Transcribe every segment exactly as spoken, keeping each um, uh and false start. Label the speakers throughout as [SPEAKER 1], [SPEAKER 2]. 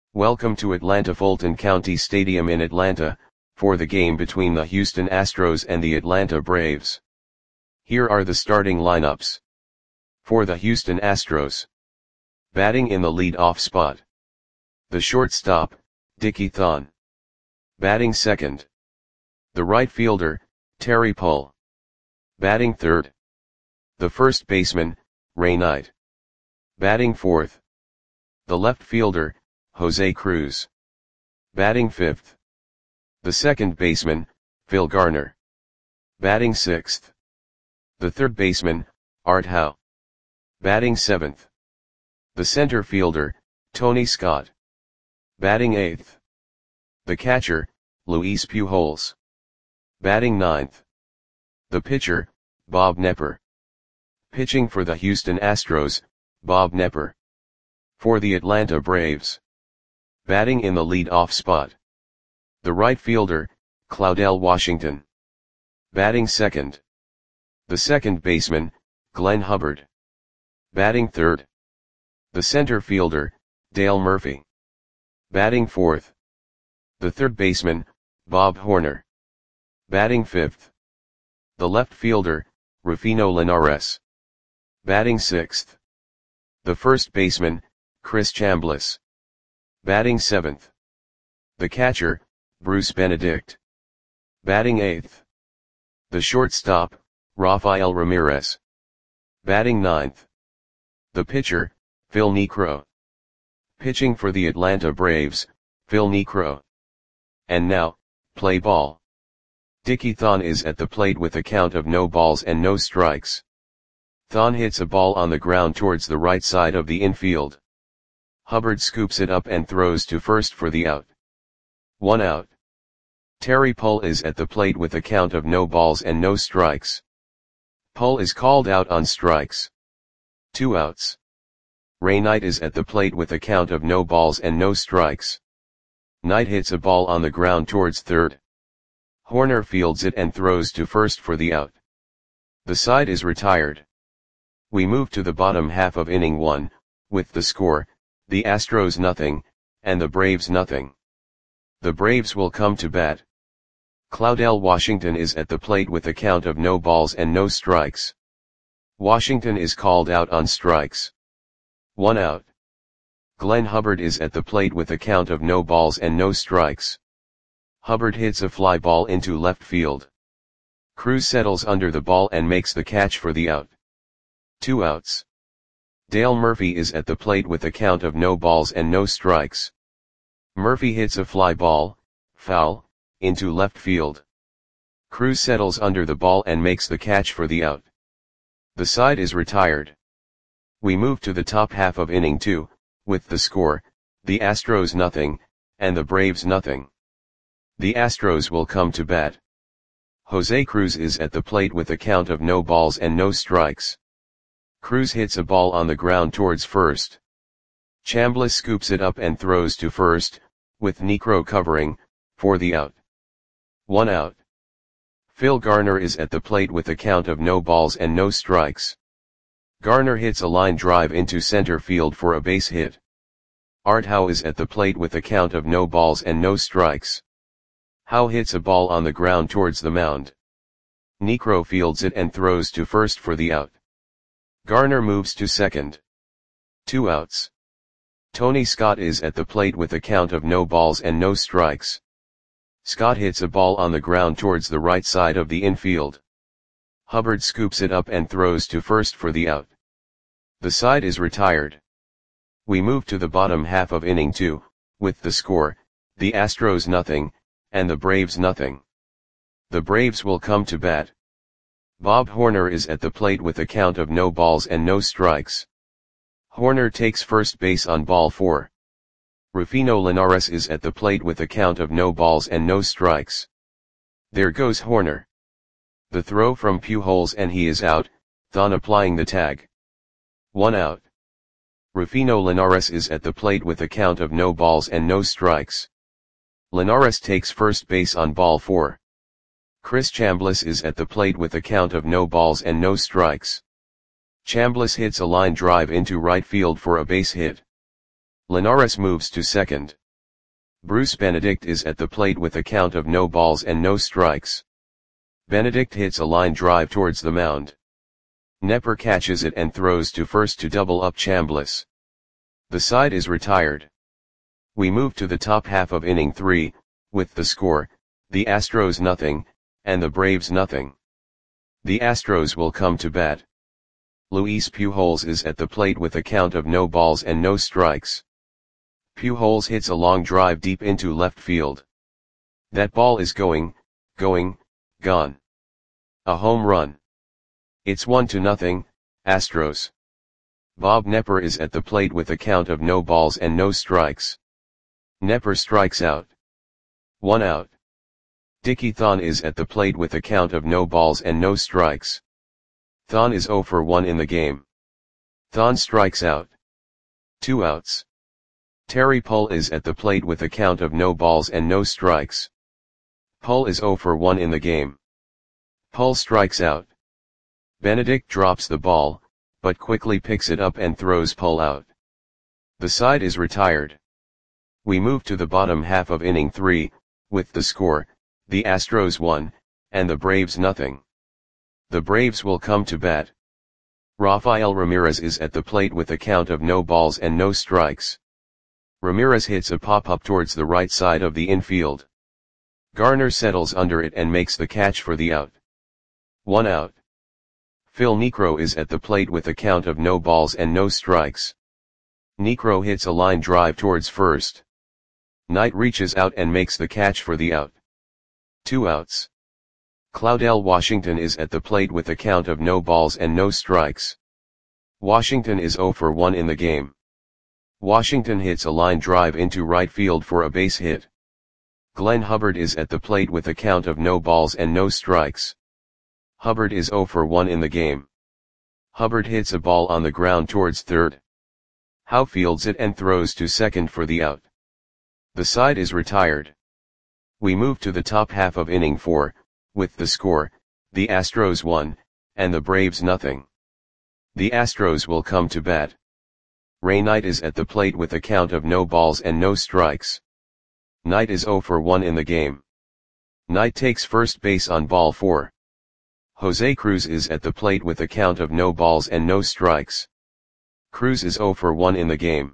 [SPEAKER 1] Welcome to Atlanta Fulton County Stadium in Atlanta, for the game between the Houston Astros and the Atlanta Braves. Here are the starting lineups. For the Houston Astros. Batting in the lead-off spot. The shortstop, Dickie Thon. Batting second. The right fielder, Terry Pull. Batting third. The first baseman, Ray Knight. Batting fourth. The left fielder, Jose Cruz. Batting fifth. The second baseman, Phil Garner. Batting sixth. The third baseman, Art Howe. Batting seventh. The center fielder, Tony Scott. Batting eighth. The catcher, Luis Pujols. Batting ninth. The pitcher, Bob Knepper. Pitching for the Houston Astros, Bob Knepper. For the Atlanta Braves. Batting in the lead-off spot. The right fielder, Claudell Washington. Batting second. The second baseman, Glenn Hubbard. Batting third. The center fielder, Dale Murphy. Batting fourth. The third baseman, Bob Horner. Batting fifth. The left fielder, Rufino Linares. Batting sixth. The first baseman, Chris Chambliss. Batting seventh. The catcher, Bruce Benedict. Batting eighth. The shortstop, Rafael Ramirez. Batting ninth. The pitcher, Phil Niekro. Pitching for the Atlanta Braves, Phil Niekro. And now, play ball. Dickie Thon is at the plate with a count of no balls and no strikes. Thon hits a ball on the ground towards the right side of the infield. Hubbard scoops it up and throws to first for the out. One out. Terry Pull is at the plate with a count of no balls and no strikes. Pull is called out on strikes. Two outs. Ray Knight is at the plate with a count of no balls and no strikes. Knight hits a ball on the ground towards third. Horner fields it and throws to first for the out. The side is retired. We move to the bottom half of inning one, with the score, the Astros nothing, and the Braves nothing. The Braves will come to bat. Claudell Washington is at the plate with a count of no balls and no strikes. Washington is called out on strikes. One out. Glenn Hubbard is at the plate with a count of no balls and no strikes. Hubbard hits a fly ball into left field. Cruz settles under the ball and makes the catch for the out. Two outs. Dale Murphy is at the plate with a count of no balls and no strikes. Murphy hits a fly ball, foul, into left field. Cruz settles under the ball and makes the catch for the out. The side is retired. We move to the top half of inning two, with the score, the Astros nothing, and the Braves nothing. The Astros will come to bat. Jose Cruz is at the plate with a count of no balls and no strikes. Cruz hits a ball on the ground towards first. Chambliss scoops it up and throws to first, with Niekro covering, for the out. One out. Phil Garner is at the plate with a count of no balls and no strikes. Garner hits a line drive into center field for a base hit. Art Howe is at the plate with a count of no balls and no strikes. Howe hits a ball on the ground towards the mound. Niekro fields it and throws to first for the out. Garner moves to second. Two outs. Tony Scott is at the plate with a count of no balls and no strikes. Scott hits a ball on the ground towards the right side of the infield. Hubbard scoops it up and throws to first for the out. The side is retired. We move to the bottom half of inning two, with the score, the Astros nothing, and the Braves nothing. The Braves will come to bat. Bob Horner is at the plate with a count of no balls and no strikes. Horner takes first base on ball four. Rufino Linares is at the plate with a count of no balls and no strikes. There goes Horner. The throw from Pujols and he is out, Thon applying the tag. One out. Rufino Linares is at the plate with a count of no balls and no strikes. Linares takes first base on ball four. Chris Chambliss is at the plate with a count of no balls and no strikes. Chambliss hits a line drive into right field for a base hit. Linares moves to second. Bruce Benedict is at the plate with a count of no balls and no strikes. Benedict hits a line drive towards the mound. Nepper catches it and throws to first to double up Chambliss. The side is retired. We move to the top half of inning three, with the score, the Astros nothing, and the Braves nothing. The Astros will come to bat. Luis Pujols is at the plate with a count of no balls and no strikes. Pujols hits a long drive deep into left field. That ball is going, going, gone. A home run. It's one to nothing, Astros. Bob Nepper is at the plate with a count of no balls and no strikes. Nepper strikes out. One out. Dickie Thon is at the plate with a count of no balls and no strikes. Thon is oh for one in the game. Thon strikes out. Two outs. Terry Pull is at the plate with a count of no balls and no strikes. Pull is oh for one in the game. Pull strikes out. Benedict drops the ball, but quickly picks it up and throws Pull out. The side is retired. We move to the bottom half of inning three, with the score, the Astros one, and the Braves nothing. The Braves will come to bat. Rafael Ramirez is at the plate with a count of no balls and no strikes. Ramirez hits a pop-up towards the right side of the infield. Garner settles under it and makes the catch for the out. One out. Phil Niekro is at the plate with a count of no balls and no strikes. Niekro hits a line drive towards first. Knight reaches out and makes the catch for the out. Two outs. Claudel Washington is at the plate with a count of no balls and no strikes. Washington is oh for one in the game. Washington hits a line drive into right field for a base hit. Glenn Hubbard is at the plate with a count of no balls and no strikes. Hubbard is oh for one in the game. Hubbard hits a ball on the ground towards third. Howe fields it and throws to second for the out. The side is retired. We move to the top half of inning four, with the score, the Astros one, and the Braves nothing. The Astros will come to bat. Ray Knight is at the plate with a count of no balls and no strikes. Knight is oh for one in the game. Knight takes first base on ball four. Jose Cruz is at the plate with a count of no balls and no strikes. Cruz is oh for one in the game.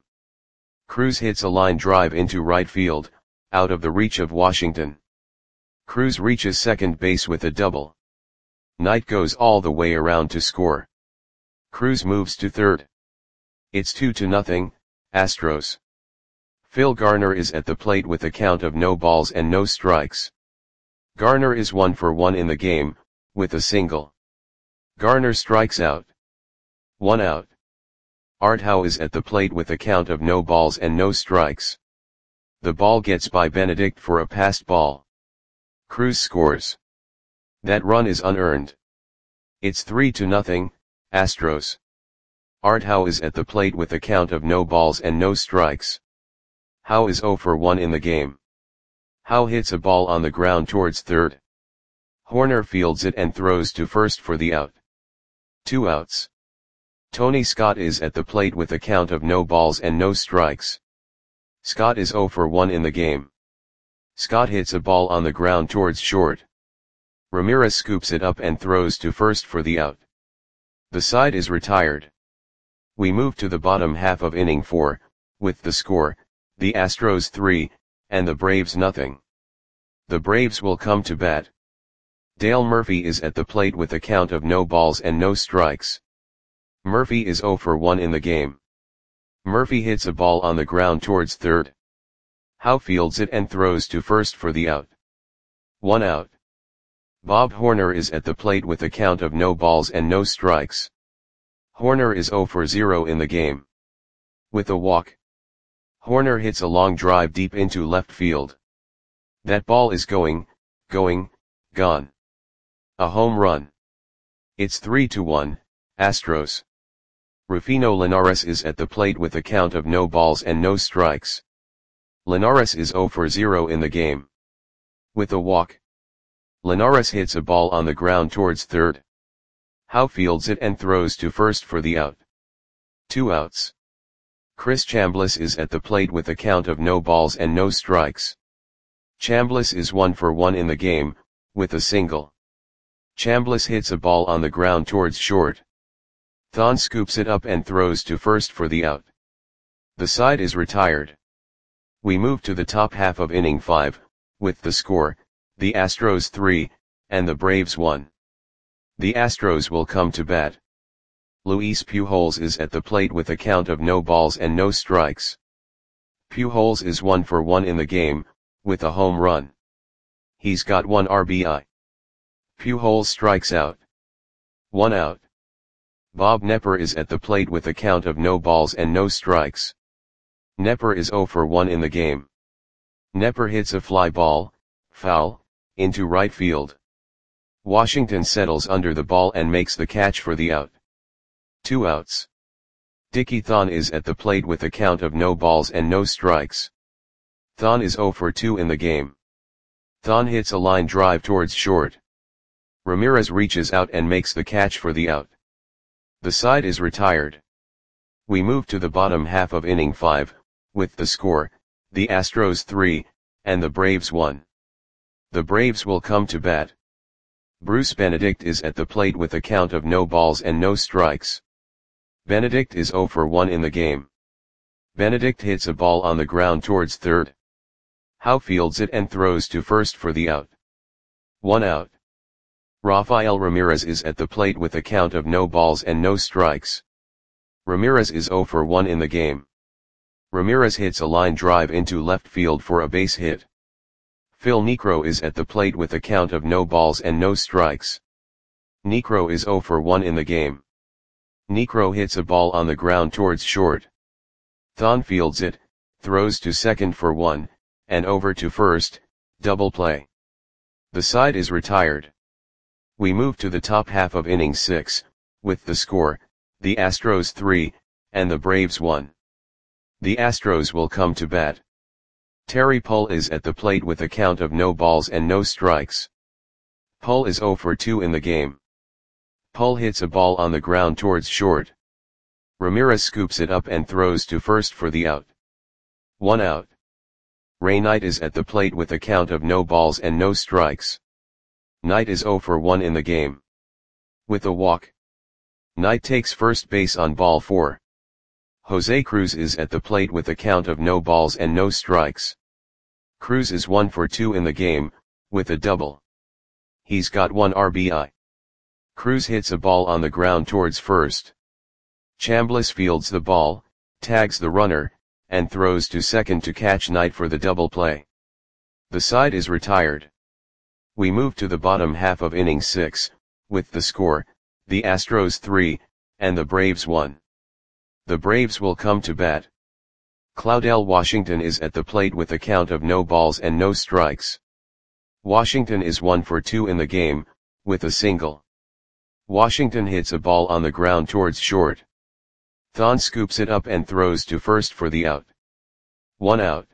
[SPEAKER 1] Cruz hits a line drive into right field, out of the reach of Washington. Cruz reaches second base with a double. Knight goes all the way around to score. Cruz moves to third. It's two to nothing, Astros. Phil Garner is at the plate with a count of no balls and no strikes. Garner is one for one in the game, with a single. Garner strikes out. One out. Art Howe is at the plate with a count of no balls and no strikes. The ball gets by Benedict for a passed ball. Cruz scores. That run is unearned. It's three to nothing, Astros. Art Howe is at the plate with a count of no balls and no strikes. Howe is oh for one in the game. Howe hits a ball on the ground towards third. Horner fields it and throws to first for the out. Two outs. Tony Scott is at the plate with a count of no balls and no strikes. Scott is oh for one in the game. Scott hits a ball on the ground towards short. Ramirez scoops it up and throws to first for the out. The side is retired. We move to the bottom half of inning four, with the score, the Astros three, and the Braves nothing. The Braves will come to bat. Dale Murphy is at the plate with a count of no balls and no strikes. Murphy is oh for one in the game. Murphy hits a ball on the ground towards third. Howe fields it and throws to first for the out. One out. Bob Horner is at the plate with a count of no balls and no strikes. Horner is oh for zero in the game. With a walk. Horner hits a long drive deep into left field. That ball is going, going, gone. A home run. It's three to one, Astros. Rufino Linares is at the plate with a count of no balls and no strikes. Linares is oh for zero in the game. With a walk. Linares hits a ball on the ground towards third. Howe fields it and throws to first for the out. Two outs. Chris Chambliss is at the plate with a count of no balls and no strikes. Chambliss is one for one in the game, with a single. Chambliss hits a ball on the ground towards short. Thon scoops it up and throws to first for the out. The side is retired. We move to the top half of inning five, with the score, the Astros three, and the Braves one. The Astros will come to bat. Luis Pujols is at the plate with a count of no balls and no strikes. Pujols is one for one in the game, with a home run. He's got one R B I. Pujols strikes out. One out. Bob Knepper is at the plate with a count of no balls and no strikes. Knepper is zero for one in the game. Knepper hits a fly ball, foul, into right field. Washington settles under the ball and makes the catch for the out. Two outs. Dickie Thon is at the plate with a count of no balls and no strikes. Thon is zero for two in the game. Thon hits a line drive towards short. Ramirez reaches out and makes the catch for the out. The side is retired. We move to the bottom half of inning five, with the score, the Astros three, and the Braves one. The Braves will come to bat. Bruce Benedict is at the plate with a count of no balls and no strikes. Benedict is zero for one in the game. Benedict hits a ball on the ground towards third. Howe fields it and throws to first for the out. One out. Rafael Ramirez is at the plate with a count of no balls and no strikes. Ramirez is zero for one in the game. Ramirez hits a line drive into left field for a base hit. Phil Niekro is at the plate with a count of no balls and no strikes. Niekro is zero for one in the game. Niekro hits a ball on the ground towards short. Thon fields it, throws to second for one, and over to first, double play. The side is retired. We move to the top half of inning six, with the score, the Astros three, and the Braves one. The Astros will come to bat. Terry Pull is at the plate with a count of no balls and no strikes. Pull is zero for two in the game. Pull hits a ball on the ground towards short. Ramirez scoops it up and throws to first for the out. One out. Ray Knight is at the plate with a count of no balls and no strikes. Knight is zero for one in the game. With a walk. Knight takes first base on ball four. Jose Cruz is at the plate with a count of no balls and no strikes. Cruz is one for two in the game, with a double. He's got one R B I. Cruz hits a ball on the ground towards first. Chambliss fields the ball, tags the runner, and throws to second to catch Knight for the double play. The side is retired. We move to the bottom half of inning six, with the score, the Astros three, and the Braves one. The Braves will come to bat. Claudell Washington is at the plate with a count of no balls and no strikes. Washington is one for two in the game, with a single. Washington hits a ball on the ground towards short. Thon scoops it up and throws to first for the out. One out.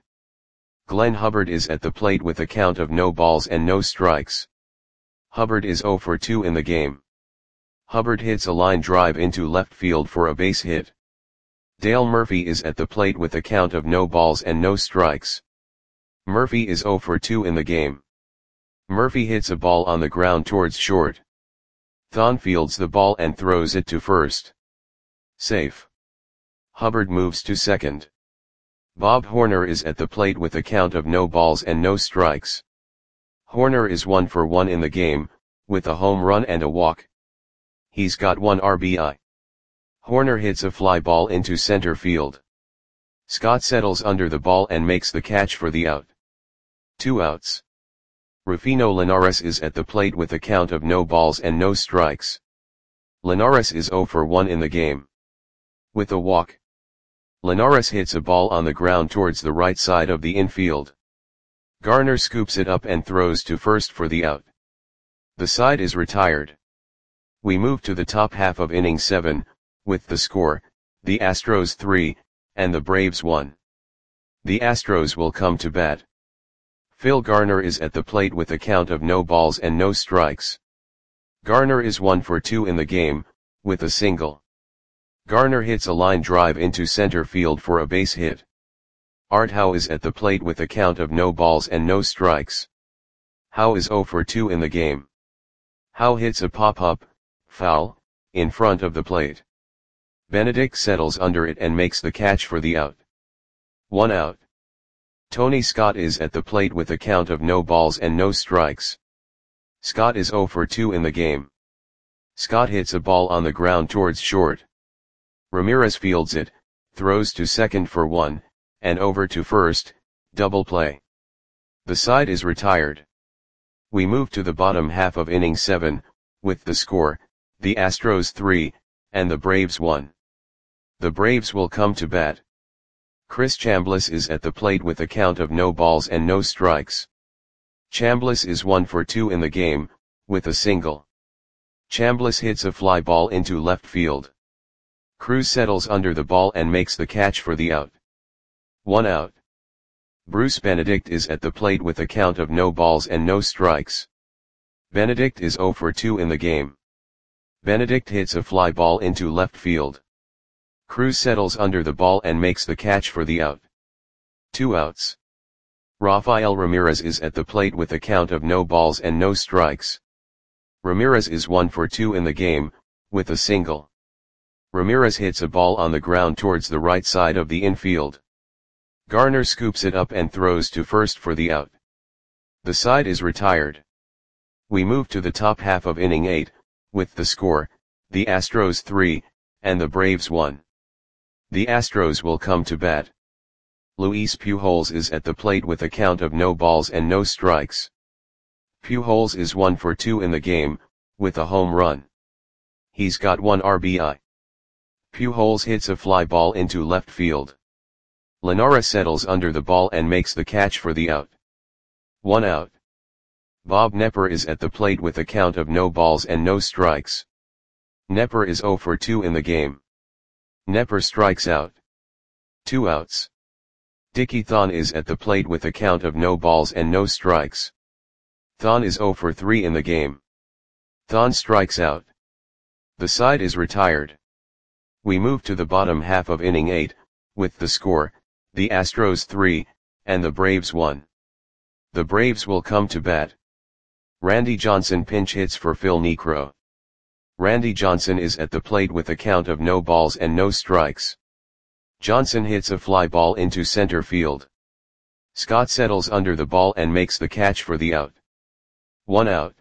[SPEAKER 1] Glenn Hubbard is at the plate with a count of no balls and no strikes. Hubbard is zero for two in the game. Hubbard hits a line drive into left field for a base hit. Dale Murphy is at the plate with a count of no balls and no strikes. Murphy is zero for two in the game. Murphy hits a ball on the ground towards short. Thon fields the ball and throws it to first. Safe. Hubbard moves to second. Bob Horner is at the plate with a count of no balls and no strikes. Horner is one for one in the game, with a home run and a walk. He's got one R B I. Horner hits a fly ball into center field. Scott settles under the ball and makes the catch for the out. Two outs. Rufino Linares is at the plate with a count of no balls and no strikes. Linares is zero for one in the game. With a walk. Linares hits a ball on the ground towards the right side of the infield. Garner scoops it up and throws to first for the out. The side is retired. We move to the top half of inning seven, with the score, the Astros three, and the Braves one. The Astros will come to bat. Phil Garner is at the plate with a count of no balls and no strikes. Garner is one for two in the game, with a single. Garner hits a line drive into center field for a base hit. Art Howe is at the plate with a count of no balls and no strikes. Howe is oh for two in the game. Howe hits a pop-up, foul, in front of the plate. Benedict settles under it and makes the catch for the out. One out. Tony Scott is at the plate with a count of no balls and no strikes. Scott is oh for two in the game. Scott hits a ball on the ground towards short. Ramirez fields it, throws to second for one, and over to first, double play. The side is retired. We move to the bottom half of inning seven, with the score, the Astros three, and the Braves one. The Braves will come to bat. Chris Chambliss is at the plate with a count of no balls and no strikes. Chambliss is one for two in the game, with a single. Chambliss hits a fly ball into left field. Cruz settles under the ball and makes the catch for the out. One out. Bruce Benedict is at the plate with a count of no balls and no strikes. Benedict is oh for two in the game. Benedict hits a fly ball into left field. Cruz settles under the ball and makes the catch for the out. Two outs. Rafael Ramirez is at the plate with a count of no balls and no strikes. Ramirez is one for two in the game, with a single. Ramirez hits a ball on the ground towards the right side of the infield. Garner scoops it up and throws to first for the out. The side is retired. We move to the top half of inning eight, with the score, the Astros three, and the Braves one. The Astros will come to bat. Luis Pujols is at the plate with a count of no balls and no strikes. Pujols is one for two in the game, with a home run. He's got one R B I. Pujols hits a fly ball into left field. Lenara settles under the ball and makes the catch for the out. One out. Bob Knepper is at the plate with a count of no balls and no strikes. Knepper is oh for two in the game. Knepper strikes out. Two outs. Dickie Thon is at the plate with a count of no balls and no strikes. Thon is oh for three in the game. Thon strikes out. The side is retired. We move to the bottom half of inning eight, with the score, the Astros three, and the Braves one. The Braves will come to bat. Randy Johnson pinch hits for Phil Niekro. Randy Johnson is at the plate with a count of no balls and no strikes. Johnson hits a fly ball into center field. Scott settles under the ball and makes the catch for the out. One out.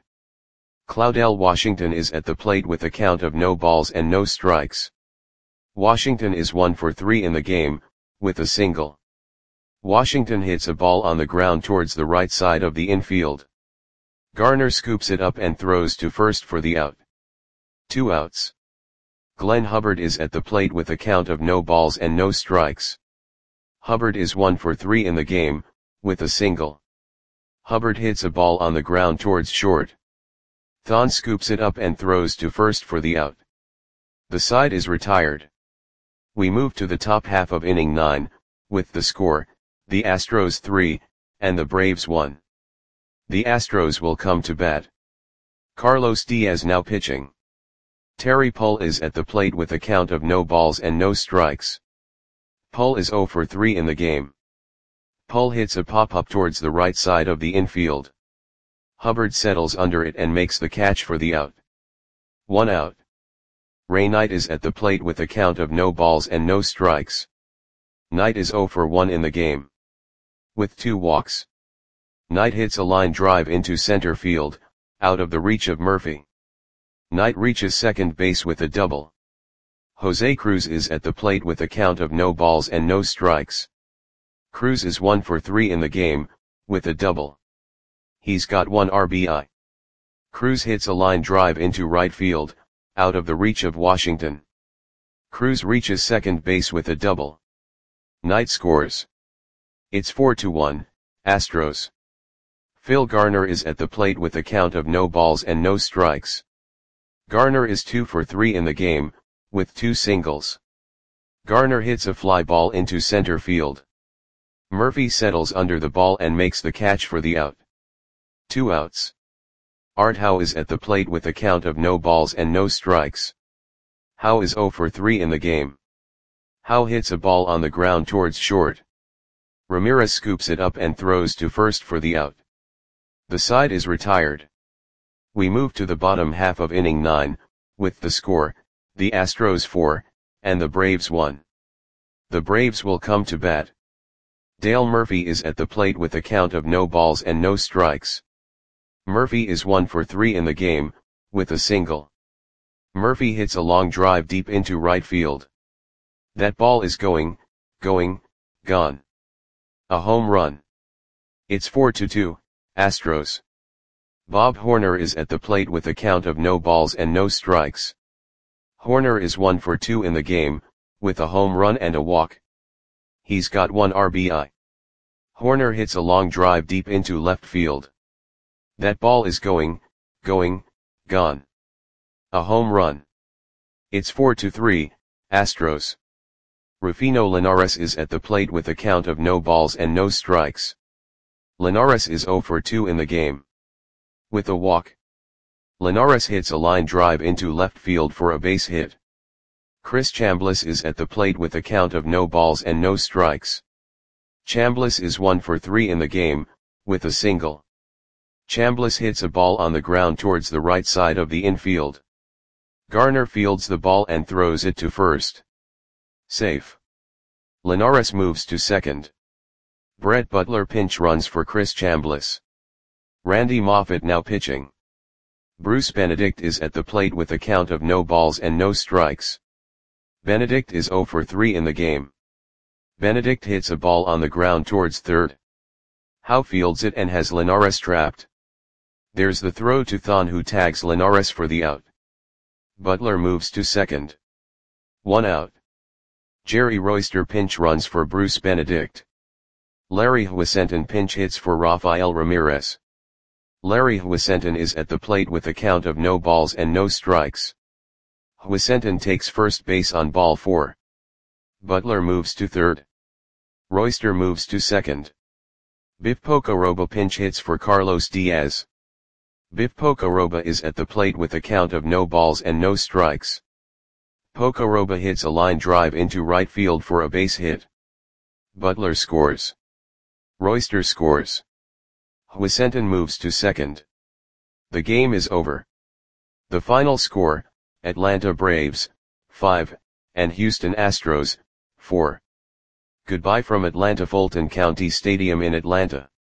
[SPEAKER 1] Claudel Washington is at the plate with a count of no balls and no strikes. Washington is one for three in the game, with a single. Washington hits a ball on the ground towards the right side of the infield. Garner scoops it up and throws to first for the out. Two outs. Glenn Hubbard is at the plate with a count of no balls and no strikes. Hubbard is one for three in the game, with a single. Hubbard hits a ball on the ground towards short. Thon scoops it up and throws to first for the out. The side is retired. We move to the top half of inning nine, with the score, the Astros three, and the Braves one. The Astros will come to bat. Carlos Diaz now pitching. Terry Pull is at the plate with a count of no balls and no strikes. Pull is oh for three in the game. Pull hits a pop-up towards the right side of the infield. Hubbard settles under it and makes the catch for the out. One out. Ray Knight is at the plate with a count of no balls and no strikes. Knight is oh for one in the game. With two walks. Knight hits a line drive into center field, out of the reach of Murphy. Knight reaches second base with a double. Jose Cruz is at the plate with a count of no balls and no strikes. Cruz is one for three in the game, with a double. He's got one R B I. Cruz hits a line drive into right field, out of the reach of Washington. Cruz reaches second base with a double. Knight scores. It's four to one, Astros. Phil Garner is at the plate with a count of no balls and no strikes. Garner is two for three in the game, with two singles. Garner hits a fly ball into center field. Murphy settles under the ball and makes the catch for the out. Two outs. Art Howe is at the plate with a count of no balls and no strikes. Howe is zero for three in the game. Howe hits a ball on the ground towards short. Ramirez scoops it up and throws to first for the out. The side is retired. We move to the bottom half of inning nine, with the score, the Astros four, and the Braves one. The Braves will come to bat. Dale Murphy is at the plate with a count of no balls and no strikes. Murphy is one for three in the game, with a single. Murphy hits a long drive deep into right field. That ball is going, going, gone. A home run. It's four to two, Astros. Bob Horner is at the plate with a count of no balls and no strikes. Horner is one for two in the game, with a home run and a walk. He's got one R B I. Horner hits a long drive deep into left field. That ball is going, going, gone. A home run. It's four to three, Astros. Rufino Linares is at the plate with a count of no balls and no strikes. Linares is zero for two in the game. With a walk. Linares hits a line drive into left field for a base hit. Chris Chambliss is at the plate with a count of no balls and no strikes. Chambliss is one for three in the game, with a single. Chambliss hits a ball on the ground towards the right side of the infield. Garner fields the ball and throws it to first. Safe. Linares moves to second. Brett Butler pinch runs for Chris Chambliss. Randy Moffett now pitching. Bruce Benedict is at the plate with a count of no balls and no strikes. Benedict is zero for three in the game. Benedict hits a ball on the ground towards third. Howe fields it and has Linares trapped. There's the throw to Thon, who tags Linares for the out. Butler moves to second. One out. Jerry Royster pinch runs for Bruce Benedict. Larry Huizenton pinch hits for Rafael Ramirez. Larry Huizenton is at the plate with a count of no balls and no strikes. Huizenton takes first base on ball four. Butler moves to third. Royster moves to second. Biff Pocoroba pinch hits for Carlos Diaz. Biff Pocoroba is at the plate with a count of no balls and no strikes. Pocoroba hits a line drive into right field for a base hit. Butler scores. Royster scores. Huizenton moves to second. The game is over. The final score, Atlanta Braves, five, and Houston Astros, four. Goodbye from Atlanta Fulton County Stadium in Atlanta.